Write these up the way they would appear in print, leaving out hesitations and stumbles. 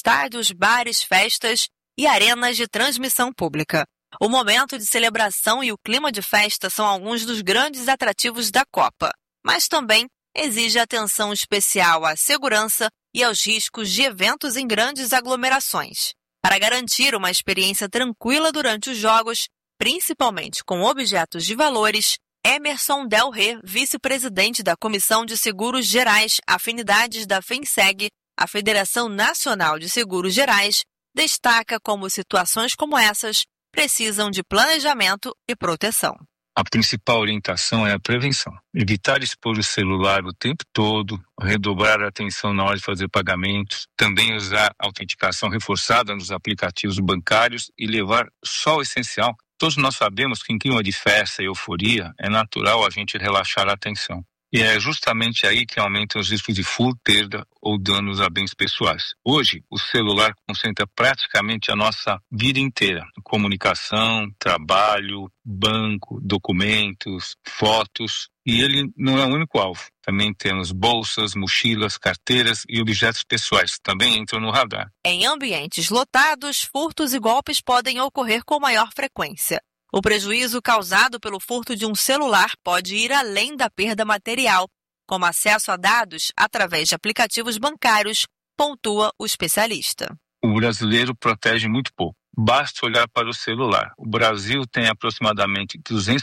estádios, bares, festas e arenas de transmissão pública. O momento de celebração e o clima de festa são alguns dos grandes atrativos da Copa, mas também exige atenção especial à segurança e aos riscos de eventos em grandes aglomerações. Para garantir uma experiência tranquila durante os jogos, principalmente com objetos de valores, Emerson Del Rey, vice-presidente da Comissão de Seguros Gerais Afinidades da FENSEG, a Federação Nacional de Seguros Gerais, destaca como situações como essas precisam de planejamento e proteção. A principal orientação é a prevenção. Evitar expor o celular o tempo todo, redobrar a atenção na hora de fazer pagamentos, também usar autenticação reforçada nos aplicativos bancários e levar só o essencial. Todos nós sabemos que em clima de festa e euforia é natural a gente relaxar a atenção. E é justamente aí que aumentam os riscos de furto, perda ou danos a bens pessoais. Hoje, o celular concentra praticamente a nossa vida inteira. Comunicação, trabalho, banco, documentos, fotos. E ele não é o único alvo. Também temos bolsas, mochilas, carteiras e objetos pessoais que também entram no radar. Em ambientes lotados, furtos e golpes podem ocorrer com maior frequência. O prejuízo causado pelo furto de um celular pode ir além da perda material, como acesso a dados através de aplicativos bancários, pontua o especialista. O brasileiro protege muito pouco. Basta olhar para o celular. O Brasil tem aproximadamente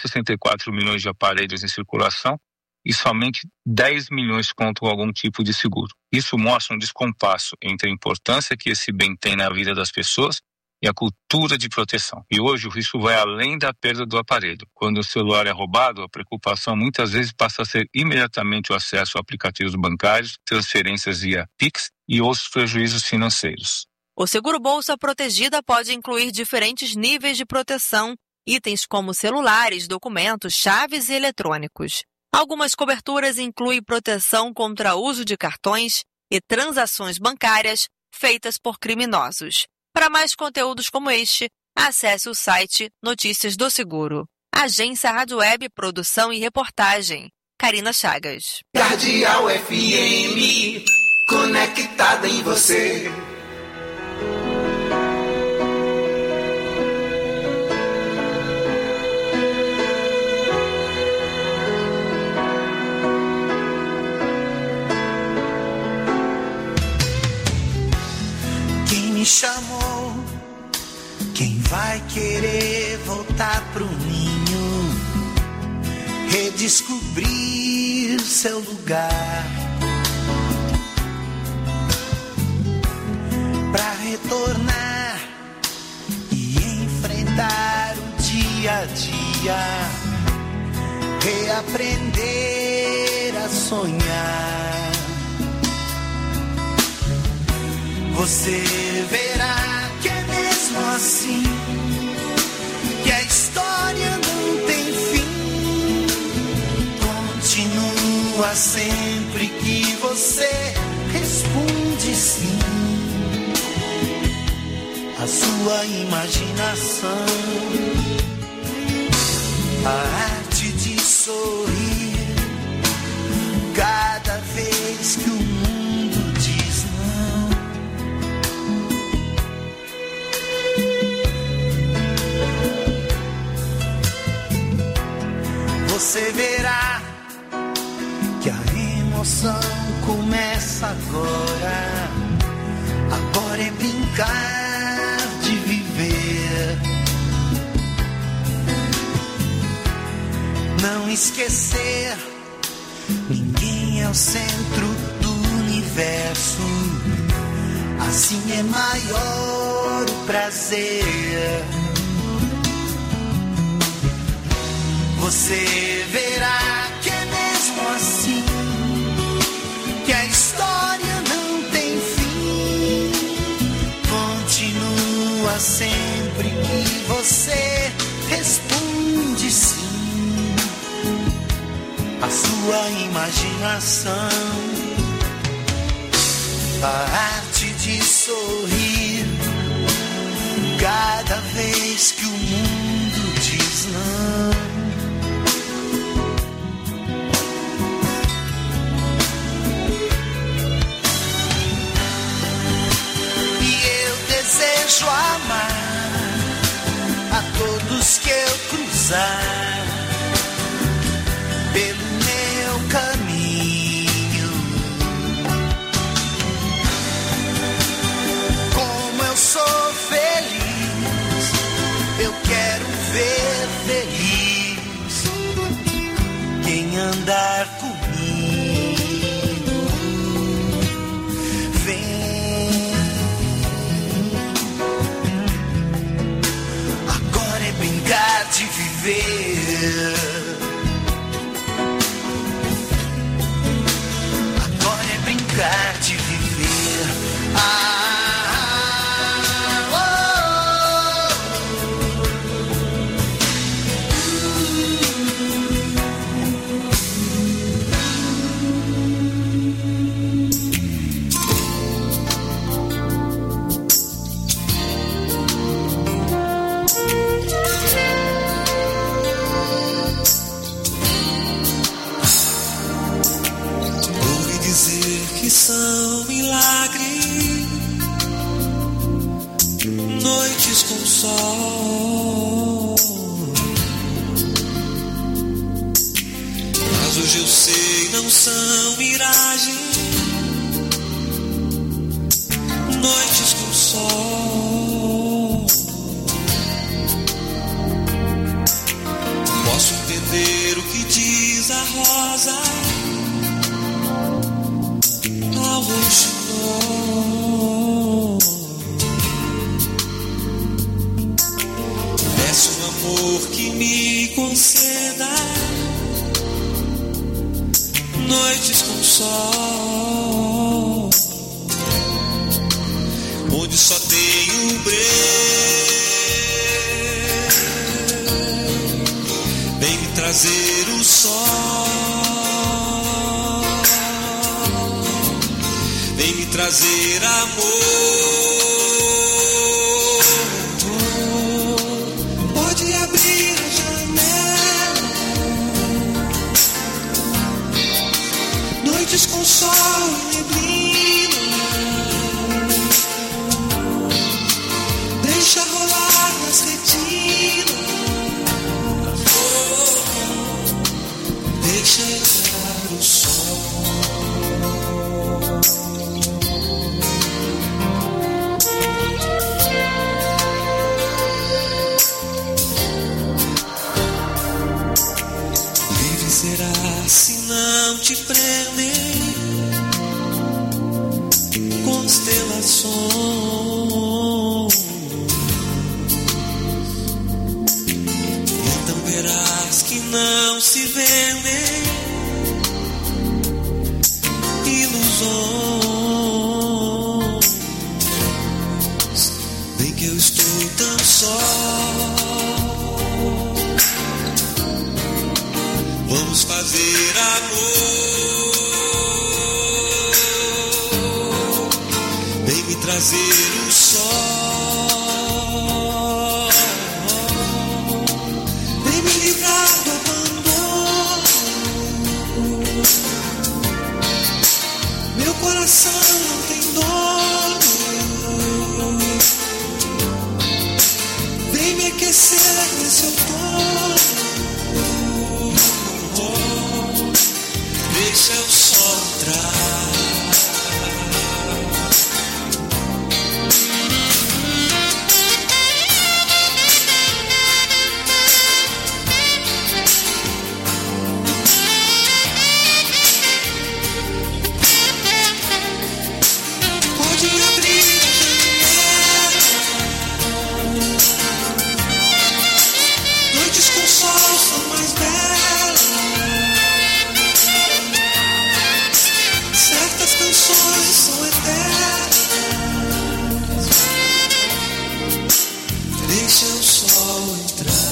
264 milhões de aparelhos em circulação e somente 10 milhões contam algum tipo de seguro. Isso mostra um descompasso entre a importância que esse bem tem na vida das pessoas e a cultura de proteção. E hoje o risco vai além da perda do aparelho. Quando o celular é roubado, a preocupação muitas vezes passa a ser imediatamente o acesso a aplicativos bancários, transferências via Pix e outros prejuízos financeiros. O seguro bolsa protegida pode incluir diferentes níveis de proteção, itens como celulares, documentos, chaves e eletrônicos. Algumas coberturas incluem proteção contra uso de cartões e transações bancárias feitas por criminosos. Para mais conteúdos como este, acesse o site Notícias do Seguro. Agência Rádio Web, produção e reportagem. Karina Chagas. Cardeal FM, conectada em você. Quem me chamou? Quem vai querer voltar pro ninho? Redescobrir seu lugar, pra retornar e enfrentar o dia a dia, reaprender a sonhar. Você verá que é mesmo assim, que a história não tem fim. Continua sempre que você responde sim. A sua imaginação, a arte de sorrir, cada vez que o mundo diz não. Você verá que a emoção começa agora. Agora é brincar de viver. Não esquecer, ninguém é o centro do universo. Assim é maior o prazer. Você verá que é mesmo assim, que a história não tem fim. Continua sempre que você responde sim. A sua imaginação, a arte de sorrir, cada vez que o mundo diz não. viver. Agora é brincar de viver. Que são milagres, noites com sol. Mas hoje eu sei, não são miragens, noites com sol. Posso entender o que diz a rosa ao roxinol. Peço um amor que me conceda noites com sol, onde só tenho breu. Vem me trazer o sol, vem me trazer amor. Pode abrir a janela, noites com sol e neblina. Deixa rolar nas retinas, deixa entrar o sol. Será se não te prender constelações? Então verás que não se vendem ilusões. Bem que eu estou tão só. Vamos fazer amor, vem me trazer o sol, vem me livrar do abandono. Meu coração não tem dono, vem me aquecer nesse outono. Deixa o sol entrar. Pode abrir a janela, noites com sol são mais belas. Certas canções são eternas. Deixa o sol entrar.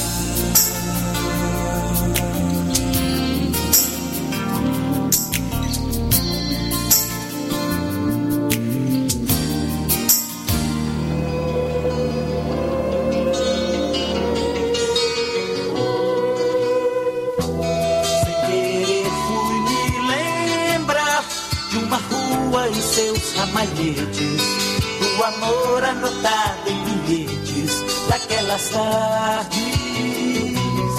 Sem querer fui me lembrar de uma rua e seus ramalhetes, do amor anotado em bilhetes daquelas tardes,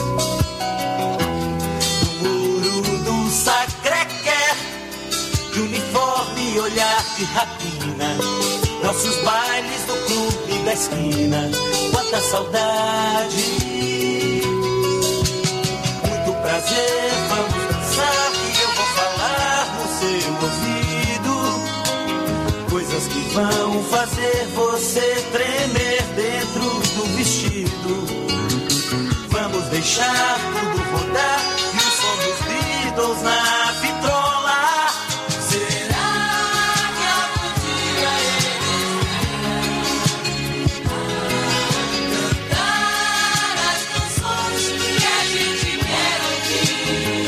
do muro do Sacré-Cœur, de uniforme e olhar de rapina, nossos bailes no clube da esquina. Quanta saudade, muito prazer, vamos dançar e eu vou falar no seu ouvido coisas que vão fazer você tremer dentro do vestido. Vamos deixar deixar tudo rodar e o som dos Beatles na vitrola. Será que algum dia eles cantar as canções que a gente quer ouvir?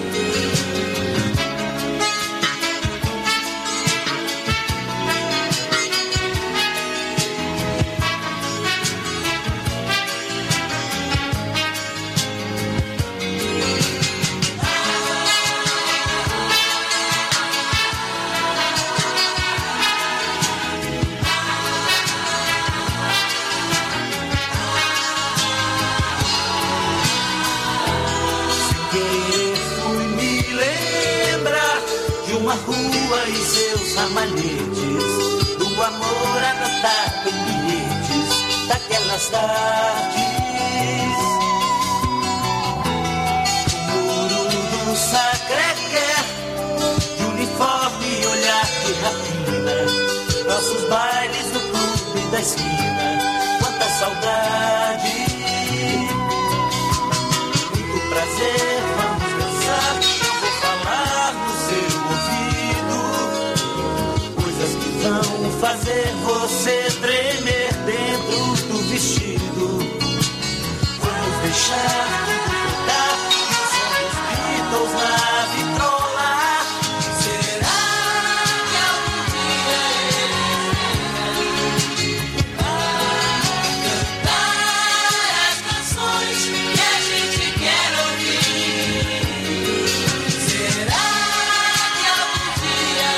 Uma rua e seus ramalhetes, do amor anotado em bilhetes daquelas tardes. O muro do Sacré-Cœur, de uniforme e olhar de rapina, nossos bailes no clube da esquina, quanta saudade. Muito prazer, vamos dançar, eu vou falar no seu vão fazer você tremer dentro do vestido. Vamos deixar tudo rodar e o som dos Beatles na vitrola. Será que algum dia eles cantar as canções que a gente quer ouvir? Será que algum dia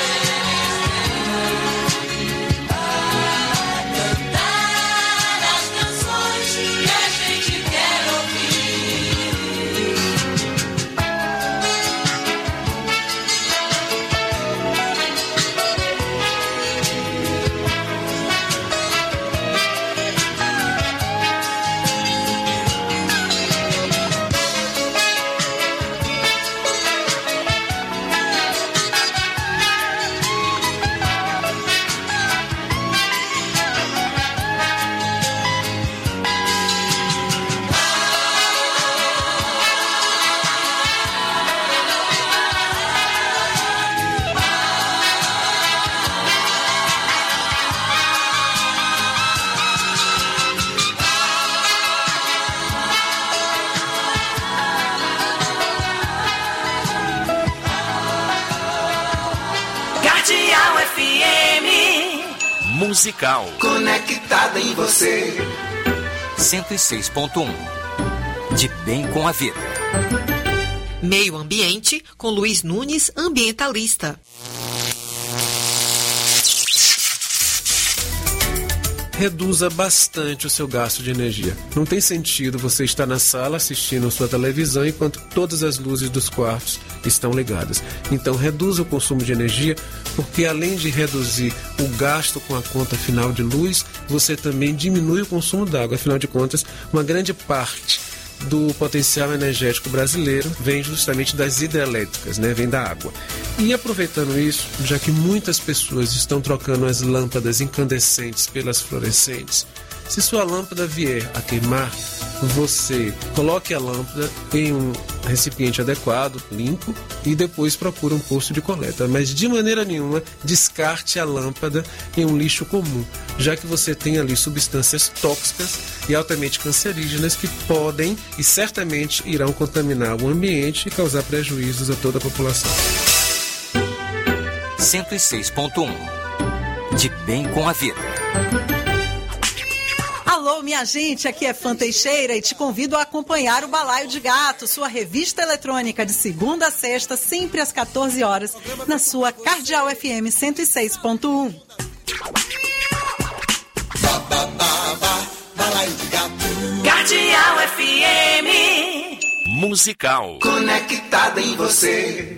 Musical. Conectada em você. 106.1. De bem com a vida. Meio Ambiente com Luiz Nunes, ambientalista. Reduza bastante o seu gasto de energia. Não tem sentido você estar na sala assistindo sua televisão enquanto todas as luzes dos quartos estão ligadas. Então reduza o consumo de energia, porque além de reduzir o gasto com a conta final de luz, você também diminui o consumo d'água. Afinal de contas, uma grande parte do potencial energético brasileiro vem justamente das hidrelétricas, né? Vem da água. E aproveitando isso, já que muitas pessoas estão trocando as lâmpadas incandescentes pelas fluorescentes, se sua lâmpada vier a queimar, você coloque a lâmpada em um recipiente adequado, limpo, e depois procure um posto de coleta. Mas de maneira nenhuma descarte a lâmpada em um lixo comum, já que você tem ali substâncias tóxicas e altamente cancerígenas que podem e certamente irão contaminar o ambiente e causar prejuízos a toda a população. 106.1. De bem com a vida. Alô, minha gente, aqui é Fã Teixeira e te convido a acompanhar o Balaio de Gato, sua revista eletrônica de segunda a sexta, sempre às 14 horas, na sua Cardeal FM 106.1. Balaio de Gato. Cardeal FM. Musical. Conectada em você.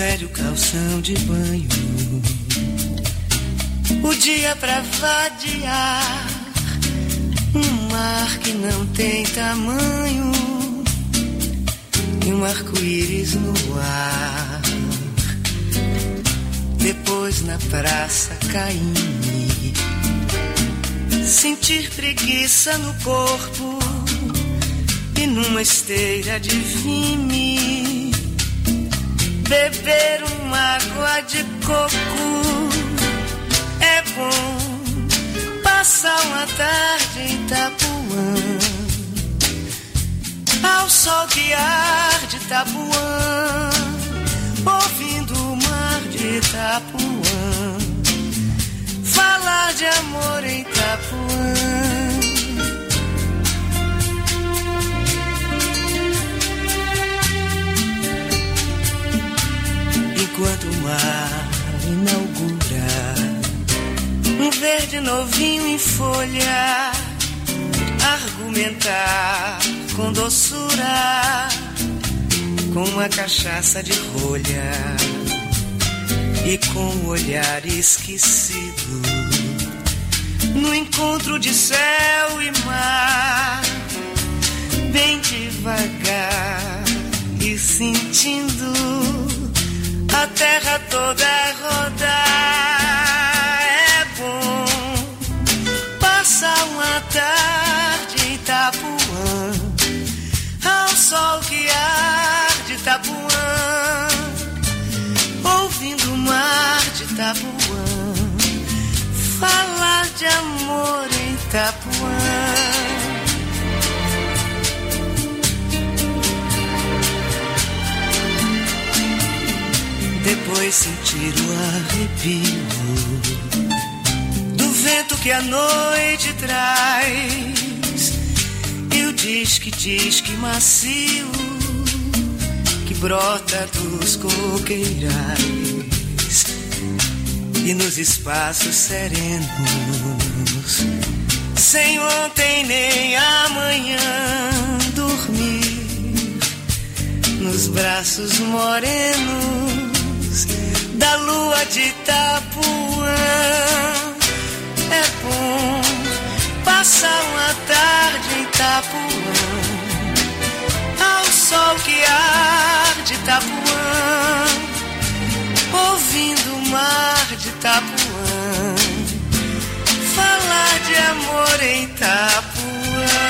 velho calção de banho, o dia pra vadiar, um mar que não tem tamanho e um arco-íris no ar. Depois na praça Caíme, sentir preguiça no corpo e numa esteira de vime beber uma água de coco. É bom passar uma tarde em Itapuã, ao sol que arde Itapuã, ouvindo o mar de Itapuã, falar de amor em Itapuã. Enquanto o mar inaugura um verde novinho em folha, argumentar com doçura, com uma cachaça de rolha e com um olhar esquecido, no encontro de céu e mar, bem devagar e sentindo a terra toda rodar. É bom passar uma tarde em Itapuã, ao sol que arde Itapuã, ouvindo o mar de Itapuã, falar de amor em Itapuã. Depois sentir o arrepio do vento que a noite traz e o disque macio que brota dos coqueirais e nos espaços serenos, sem ontem nem amanhã, dormir nos braços morenos da lua de Itapuã. É bom passar uma tarde em Itapuã, ao sol que arde Itapuã, ouvindo o mar de Itapuã, falar de amor em Itapuã.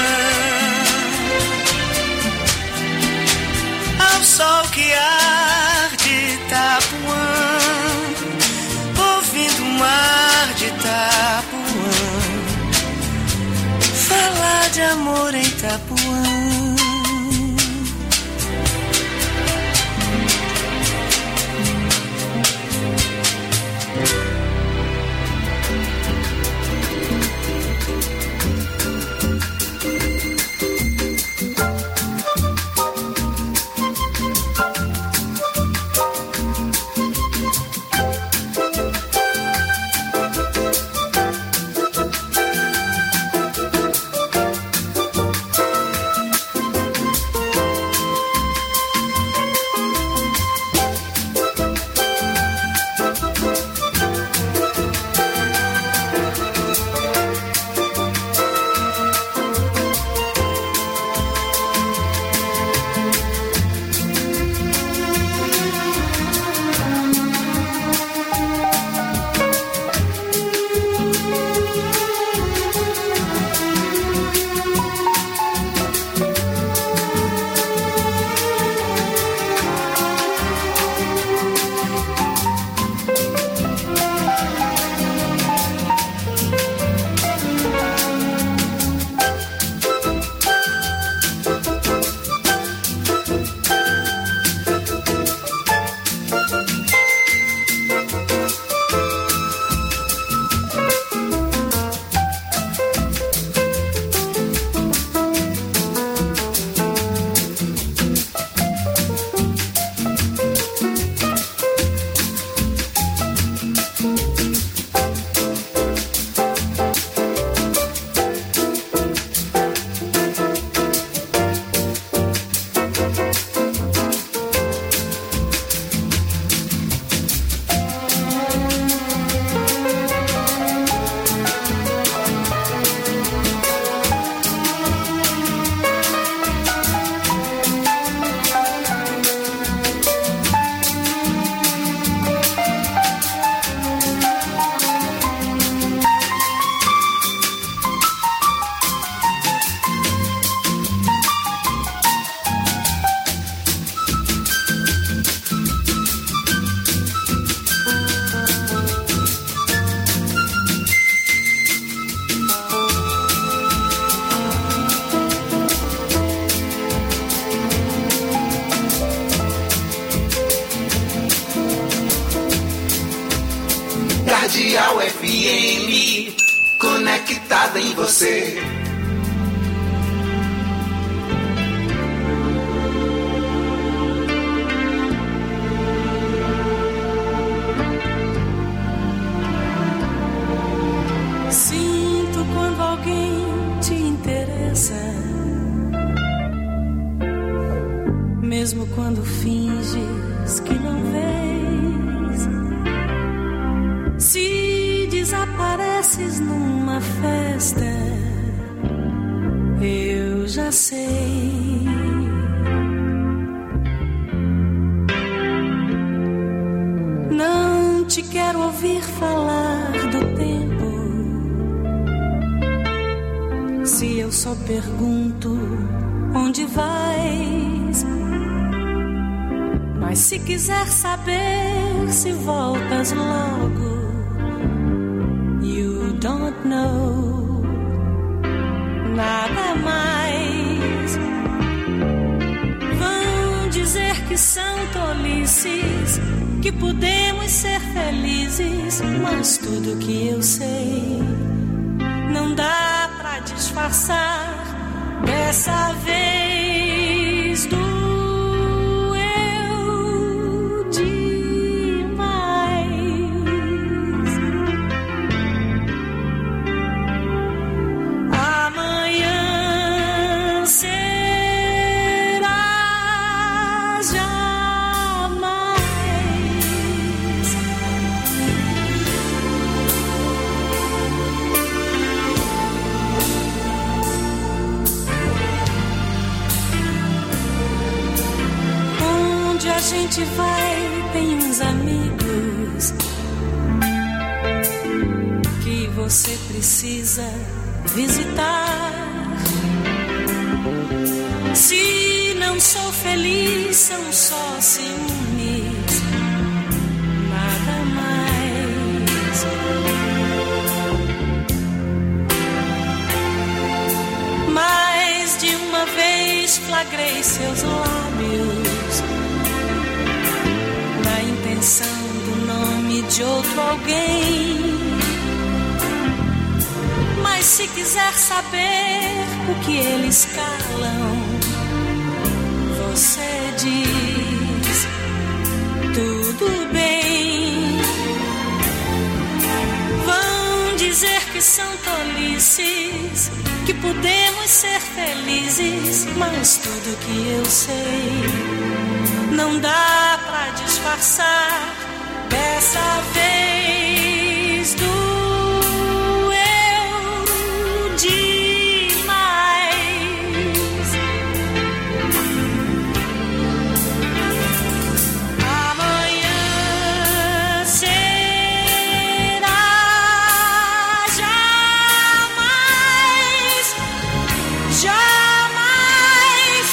Ao sol que arde Itapuã, ouvindo o mar de Itapuã, falar de amor em Itapuã. Cardeal FM, conectada em você. Sinto quando alguém te interessa, mesmo quando finges que não vês. Se desapareces numa festa, eu já sei. Não te quero ouvir falar do tempo, se eu só pergunto onde vais. Mas se quiser saber se voltas logo, you don't know nada mais. Vão dizer que são tolices, que podemos ser felizes, mas tudo que eu sei não dá pra disfarçar dessa vez. Doeu demais. Amanhã será jamais. Onde a gente vai tem uns amigos que você precisa visitar. Se não sou feliz, são só ciúmes, nada mais. Mais de uma vez flagrei seus lábios na intenção do nome de outro alguém. Mas se quiser saber o que eles calam, você diz tudo bem. Vão dizer que são tolices, que podemos ser felizes, mas tudo que eu sei não dá pra disfarçar dessa vez. Doeu demais. Amanhã será jamais, jamais.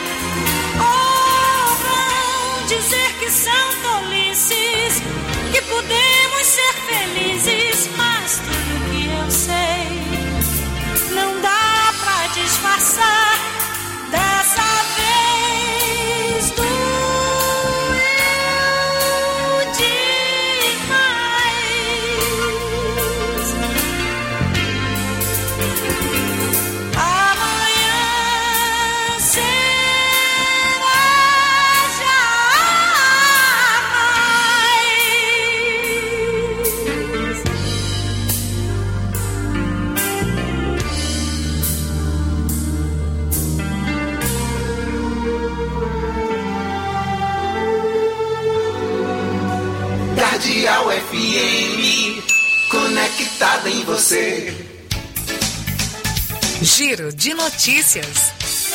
Ou vão dizer que são tolices, que podemos ser felizes, mas tudo que eu sei não dá pra disfarçar dessa vez. Doeu demais. Amanhã será jamais. Cardeal FM, conectada em você. Giro de notícias.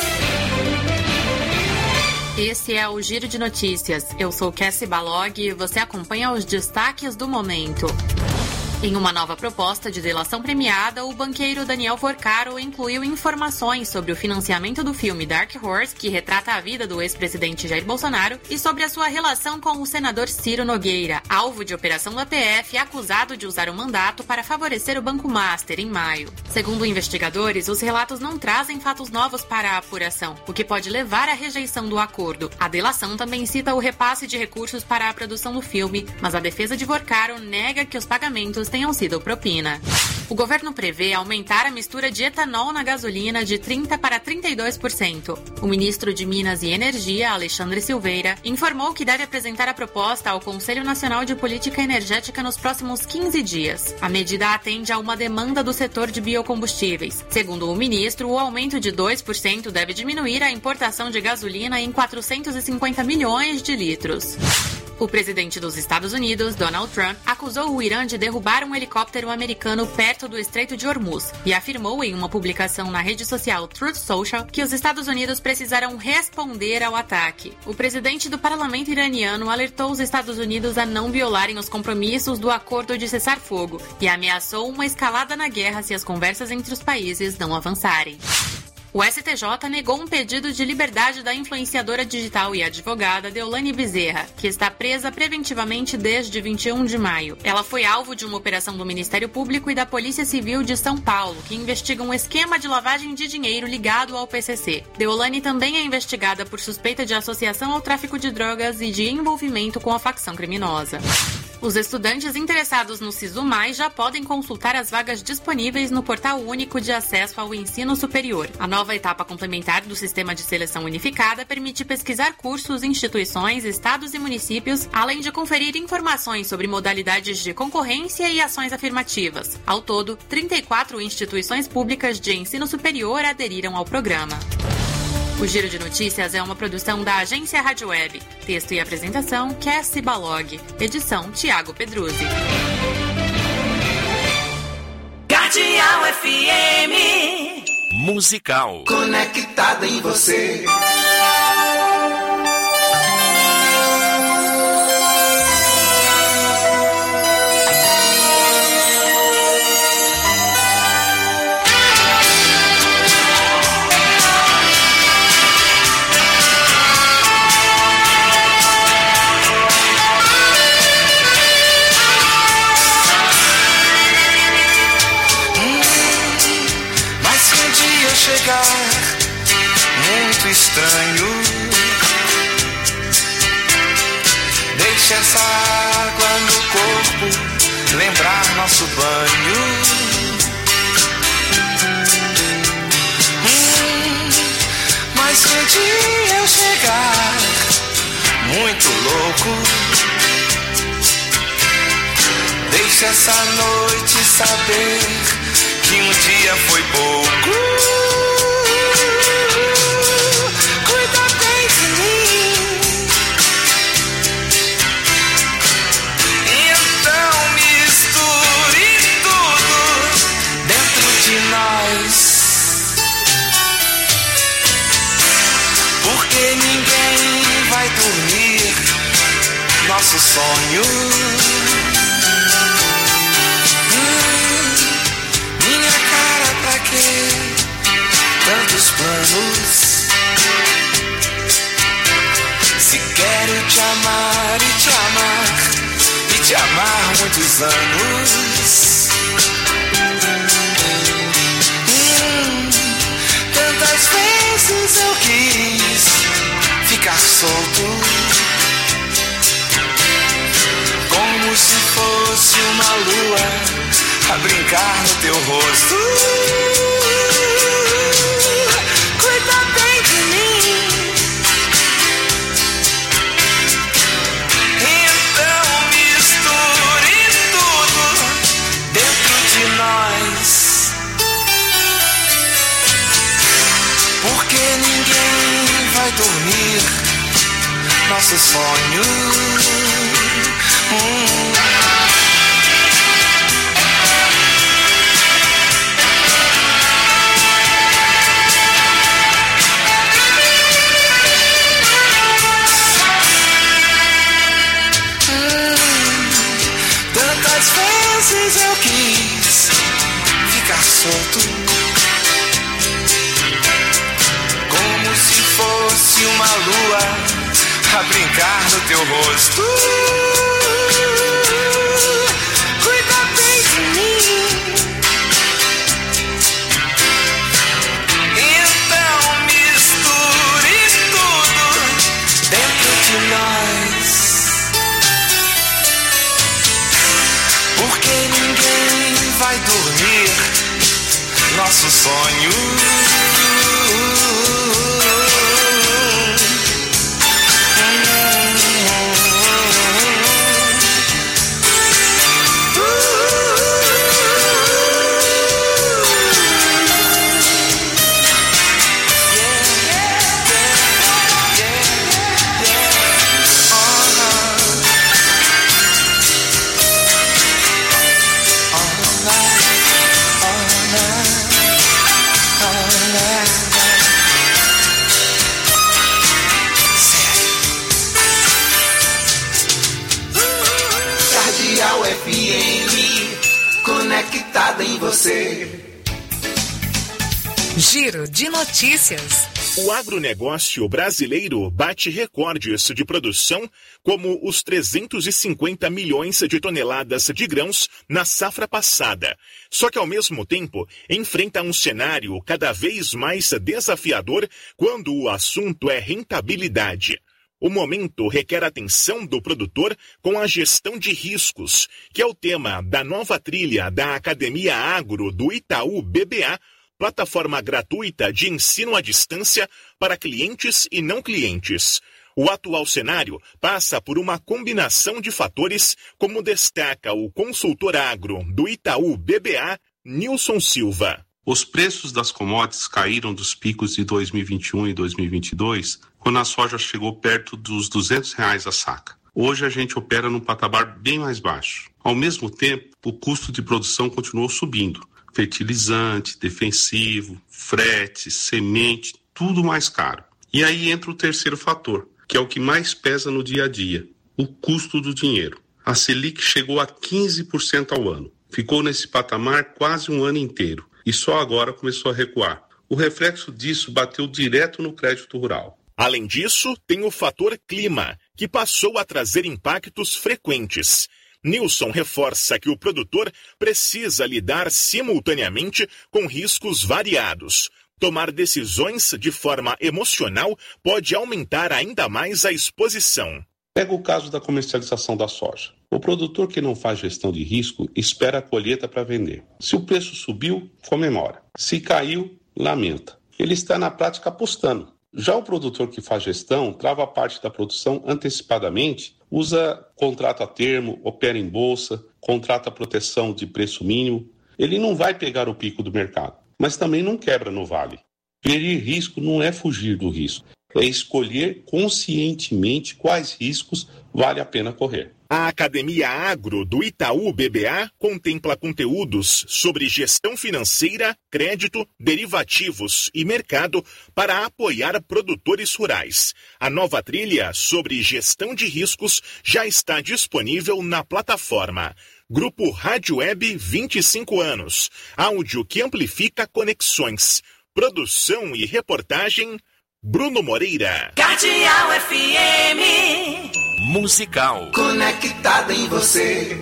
Esse é o Giro de Notícias. Eu sou Cassie Balog e você acompanha os destaques do momento. Em uma nova proposta de delação premiada, o banqueiro Daniel Porcaro incluiu informações sobre o financiamento do filme Dark Horse, que retrata a vida do ex-presidente Jair Bolsonaro, e sobre a sua relação com o senador Ciro Nogueira, alvo de operação da PF, acusado de usar o mandato para favorecer o Banco Master em maio. Segundo investigadores, os relatos não trazem fatos novos para a apuração, o que pode levar à rejeição do acordo. A delação também cita o repasse de recursos para a produção do filme, mas a defesa de Porcaro nega que os pagamentos tenham sido propina. O governo prevê aumentar a mistura de etanol na gasolina de 30% para 32%. O ministro de Minas e Energia, Alexandre Silveira, informou que deve apresentar a proposta ao Conselho Nacional de Política Energética nos próximos 15 dias. A medida atende a uma demanda do setor de biocombustíveis. Segundo o ministro, o aumento de 2% deve diminuir a importação de gasolina em 450 milhões de litros. O presidente dos Estados Unidos, Donald Trump, acusou o Irã de derrubar um helicóptero americano perto do Estreito de Hormuz e afirmou em uma publicação na rede social Truth Social que os Estados Unidos precisarão responder ao ataque. O presidente do parlamento iraniano alertou os Estados Unidos a não violarem os compromissos do acordo de cessar-fogo e ameaçou uma escalada na guerra se as conversas entre os países não avançarem. O STJ negou um pedido de liberdade da influenciadora digital e advogada Deolane Bezerra, que está presa preventivamente desde 21 de maio. Ela foi alvo de uma operação do Ministério Público e da Polícia Civil de São Paulo, que investiga um esquema de lavagem de dinheiro ligado ao PCC. Deolane também é investigada por suspeita de associação ao tráfico de drogas e de envolvimento com a facção criminosa. Os estudantes interessados no SISU Mais já podem consultar as vagas disponíveis no Portal Único de Acesso ao Ensino Superior. A nova etapa complementar do Sistema de Seleção Unificada permite pesquisar cursos, instituições, estados e municípios, além de conferir informações sobre modalidades de concorrência e ações afirmativas. Ao todo, 34 instituições públicas de ensino superior aderiram ao programa. O Giro de Notícias é uma produção da Agência Rádio Web. Texto e apresentação, Cassie Balog. Edição, Tiago Pedruzzi. Cardeal FM. Musical. Conectada em você. Muito estranho. Deixa essa água no corpo lembrar nosso banho. Mas se um dia eu chegar muito louco, deixa essa noite saber que um dia foi pouco. Porque ninguém vai dormir nosso sonho. Minha cara, pra quê? Tantos planos. Se quero te amar e te amar e te amar muitos anos. Tantas vezes eu quis ficar solto, como se fosse uma lua a brincar no teu rosto. Cuida bem de mim, então misture tudo dentro de nós. Porque ninguém vai dormir nosso sonho. Tantas vezes eu solto, como se fosse uma lua a brincar no teu rosto. Cuida bem de mim. Então misture tudo dentro de nós, porque ninguém vai dormir nosso sonho. Conectada em você. Giro de notícias. O agronegócio brasileiro bate recordes de produção, como os 350 milhões de toneladas de grãos na safra passada. Só que, ao mesmo tempo, enfrenta um cenário cada vez mais desafiador quando o assunto é rentabilidade. O momento requer atenção do produtor com a gestão de riscos, que é o tema da nova trilha da Academia Agro do Itaú BBA, plataforma gratuita de ensino à distância para clientes e não clientes. O atual cenário passa por uma combinação de fatores, como destaca o consultor agro do Itaú BBA, Nilson Silva. Os preços das commodities caíram dos picos de 2021 e 2022, quando a soja chegou perto dos R$200 a saca. Hoje a gente opera num patamar bem mais baixo. Ao mesmo tempo, o custo de produção continuou subindo. Fertilizante, defensivo, frete, semente, tudo mais caro. E aí entra o terceiro fator, que é o que mais pesa no dia a dia, o custo do dinheiro. A Selic chegou a 15% ao ano. Ficou nesse patamar quase um ano inteiro e só agora começou a recuar. O reflexo disso bateu direto no crédito rural. Além disso, tem o fator clima, que passou a trazer impactos frequentes. Nilson reforça que o produtor precisa lidar simultaneamente com riscos variados. Tomar decisões de forma emocional pode aumentar ainda mais a exposição. Pega o caso da comercialização da soja. O produtor que não faz gestão de risco espera a colheita para vender. Se o preço subiu, comemora. Se caiu, lamenta. Ele está na prática apostando. Já o produtor que faz gestão trava parte da produção antecipadamente, usa contrato a termo, opera em bolsa, contrata proteção de preço mínimo. Ele não vai pegar o pico do mercado, mas também não quebra no vale. Gerir risco não é fugir do risco, é escolher conscientemente quais riscos vale a pena correr. A Academia Agro do Itaú BBA contempla conteúdos sobre gestão financeira, crédito, derivativos e mercado para apoiar produtores rurais. A nova trilha sobre gestão de riscos já está disponível na plataforma. Grupo Rádio Web 25 anos. Áudio que amplifica conexões. Produção e reportagem, Bruno Moreira. Cardeal FM. Musical. Conectada em você.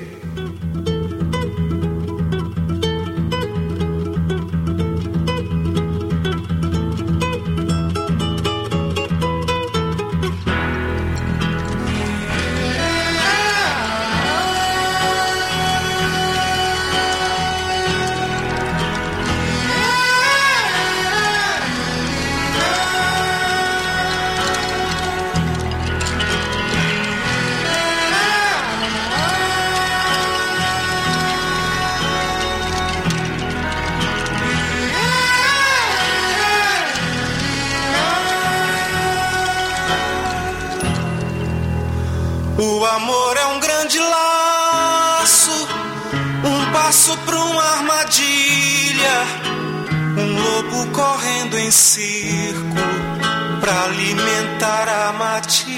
O amor é um grande laço, um passo pra uma armadilha, um lobo correndo em círculo pra alimentar a matilha.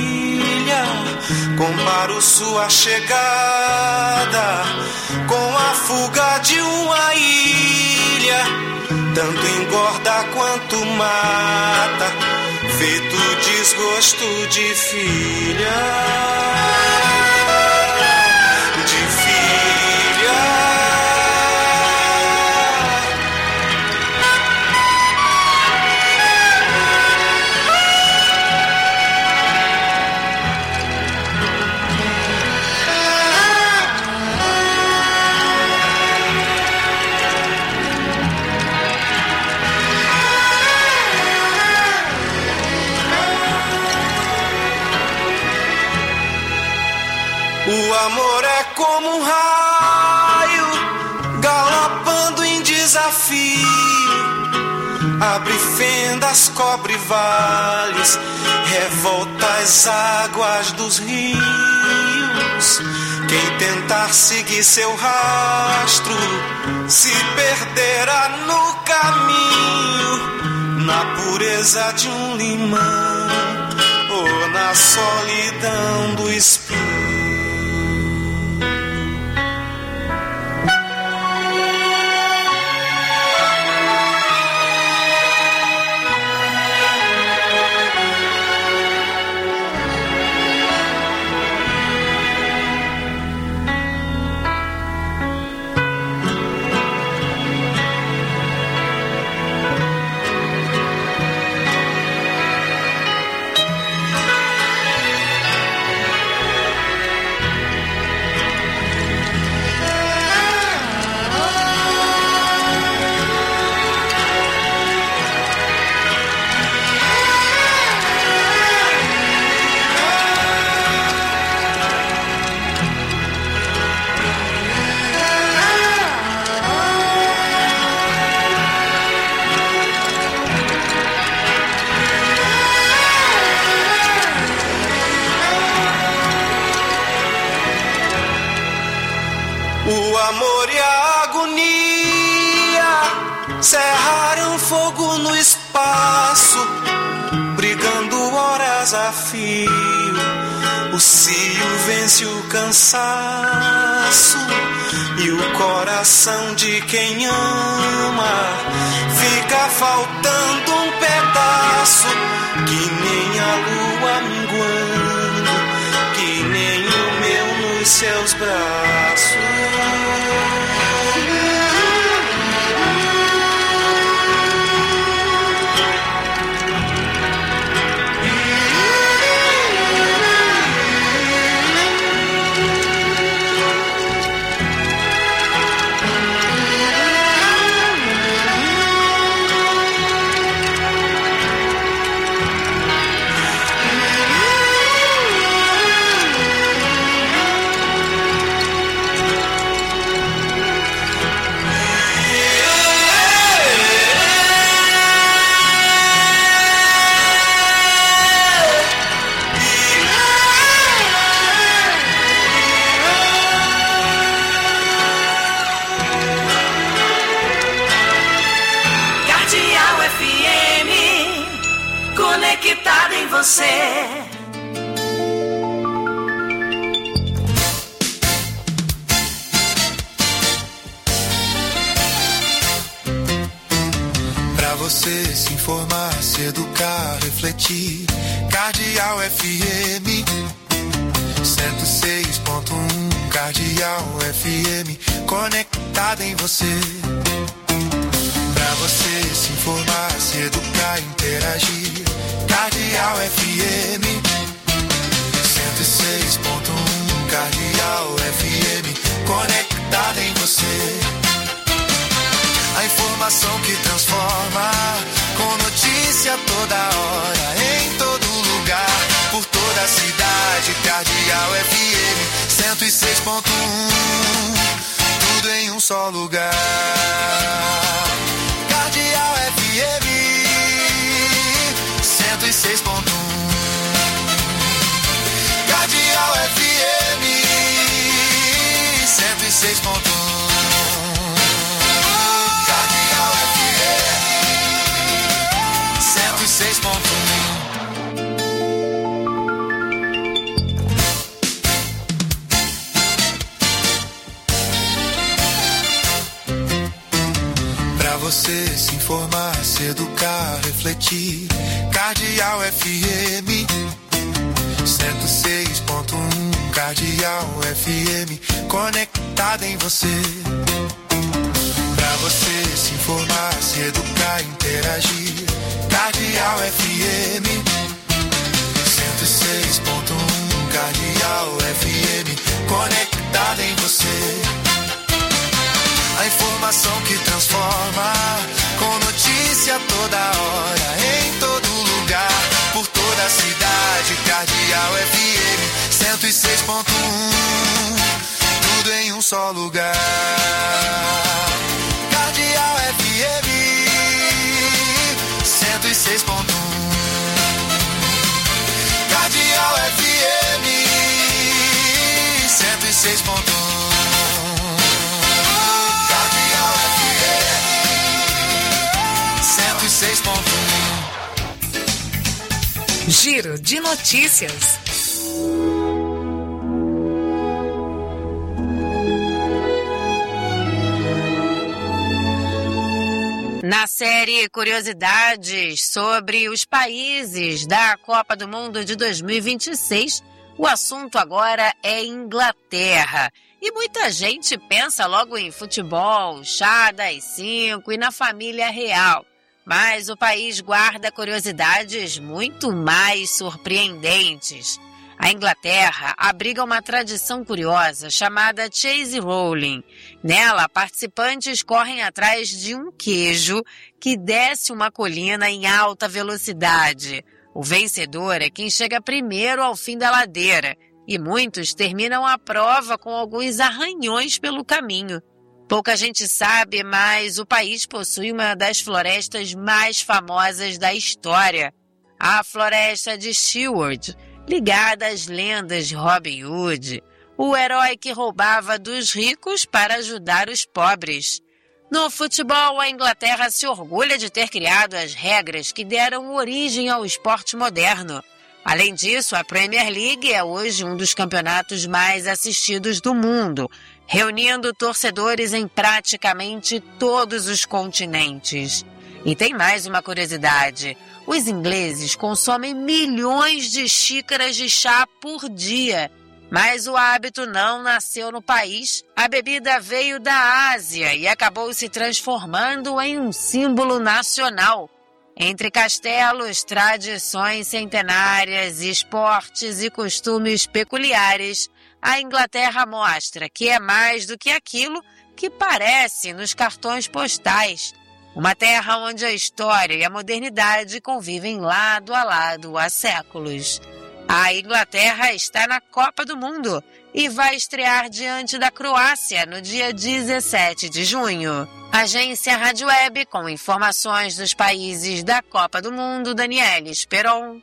Comparo sua chegada com a fuga de uma ilha. família, tanto engorda quanto mata, feito desgosto de filha. O amor é como um raio, galopando em desafio, abre fendas, cobre vales, revolta as águas dos rios. Quem tentar seguir seu rastro se perderá no caminho, na pureza de um limão ou na solidão do espinho. O amor e a agonia cerraram fogo no espaço, brigando horas a fio. O cio vence o cansaço e o coração de quem ama fica faltando um pedaço, que nem a lua minguando, que nem o meu nos seus braços. Conectada em você. Pra você se informar, se educar, refletir. Cardeal FM 106.1. Cardeal FM, conectada em você. Pra você se informar, se educar, interagir. Cardeal FM 106.1. Cardeal FM, conectada em você. A informação que transforma, com notícia toda hora, em todo lugar, por toda a cidade. Cardeal FM 106.1. Tudo em um só lugar. Cardeal FM 106.1. Cardeal FM 106.1. Cardeal FM 106.1. você se informar, se educar, refletir. Cardeal FM 106.1. Cardeal FM, conectada em você. Pra você se informar, se educar, interagir. Cardeal FM 106.1. Cardeal FM, conectada em você. A informação que transforma, com notícia toda hora, em todo lugar, por toda a cidade. Cardeal FM 106.1, tudo em um só lugar. Cardeal FM 106.1. Cardeal FM 106.1. Giro de notícias. Na série Curiosidades sobre os países da Copa do Mundo de 2026, o assunto agora é Inglaterra. E muita gente pensa logo em futebol, chá das 5 e na família real. Mas o país guarda curiosidades muito mais surpreendentes. A Inglaterra abriga uma tradição curiosa chamada Chase Rolling. Nela, participantes correm atrás de um queijo que desce uma colina em alta velocidade. O vencedor é quem chega primeiro ao fim da ladeira, e muitos terminam a prova com alguns arranhões pelo caminho. Pouca gente sabe, mas o país possui uma das florestas mais famosas da história, a Floresta de Sherwood, ligada às lendas de Robin Hood, o herói que roubava dos ricos para ajudar os pobres. No futebol, a Inglaterra se orgulha de ter criado as regras que deram origem ao esporte moderno. Além disso, a Premier League é hoje um dos campeonatos mais assistidos do mundo, reunindo torcedores em praticamente todos os continentes. E tem mais uma curiosidade: os ingleses consomem milhões de xícaras de chá por dia. Mas o hábito não nasceu no país. A bebida veio da Ásia e acabou se transformando em um símbolo nacional. Entre castelos, tradições centenárias, esportes e costumes peculiares, a Inglaterra mostra que é mais do que aquilo que parece nos cartões postais. Uma terra onde a história e a modernidade convivem lado a lado há séculos. A Inglaterra está na Copa do Mundo e vai estrear diante da Croácia no dia 17 de junho. Agência Rádio Web, com informações dos países da Copa do Mundo, Daniela Esperon.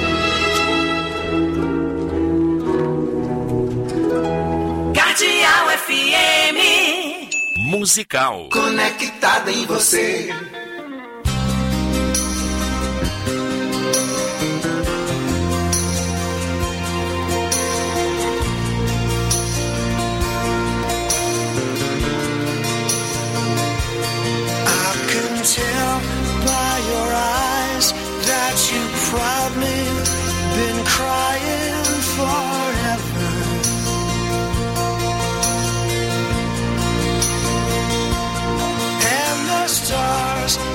Cardeal FM Musical. Conectada em você. Tell by your eyes that you've probably been crying forever. And the stars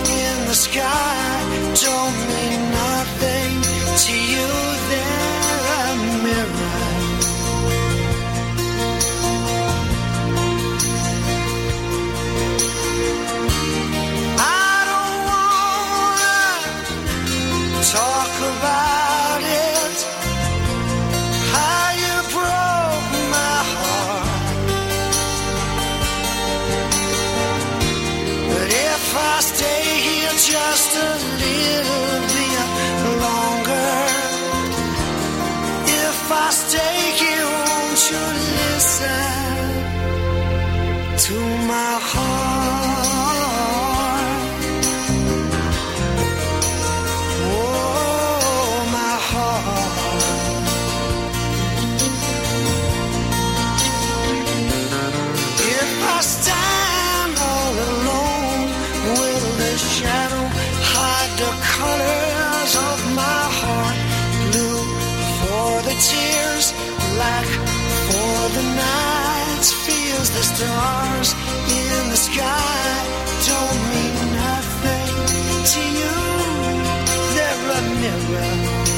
feels the stars in the sky don't mean nothing to you. They're a mirror.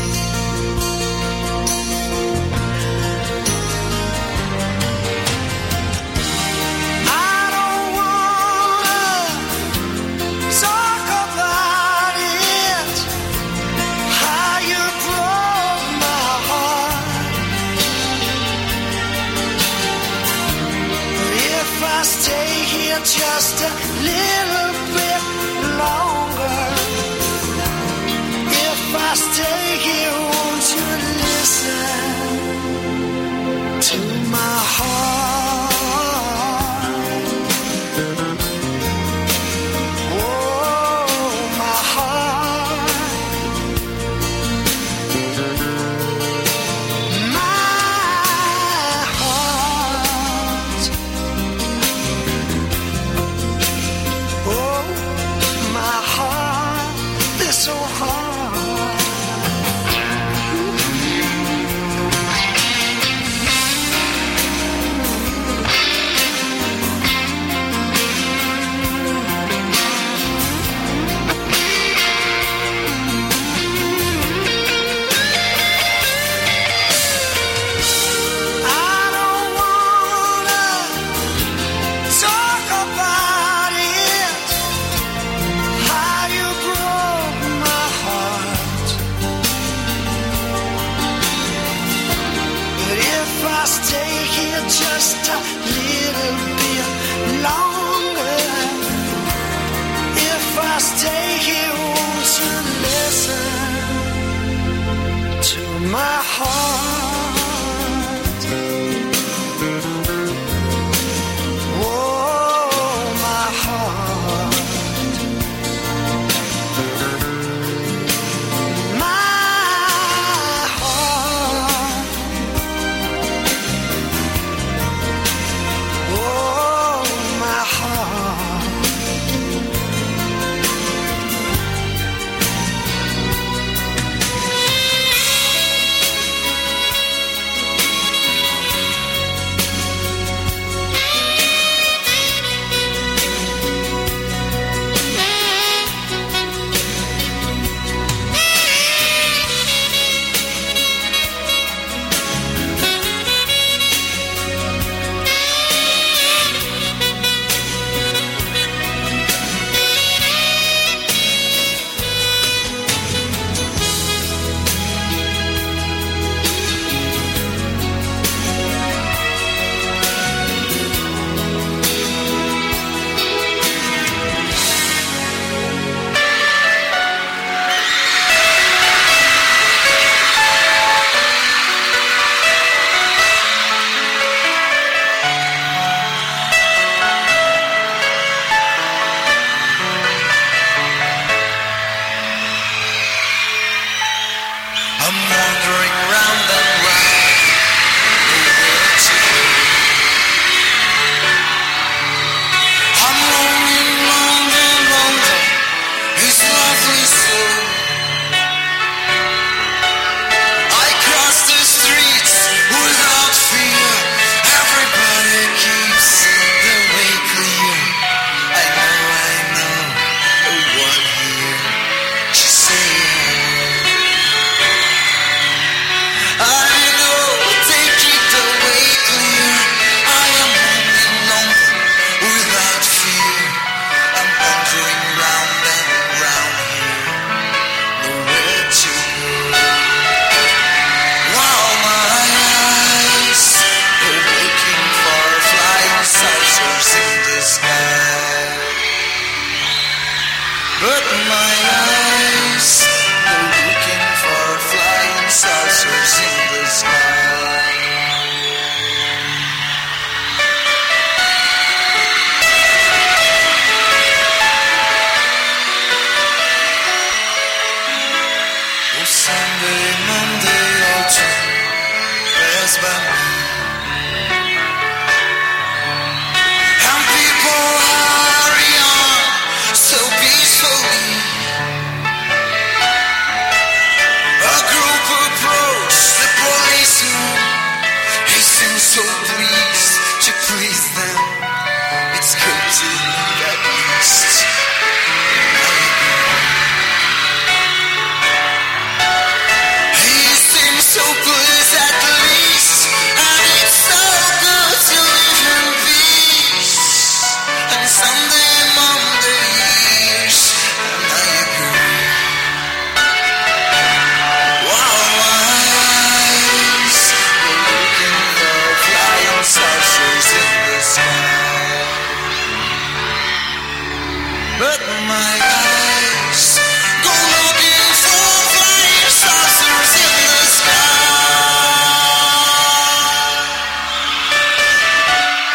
I don't wanna talk about it, how you broke my heart. If I stay here just a little bit longer, if I stay here, won't you listen to my heart?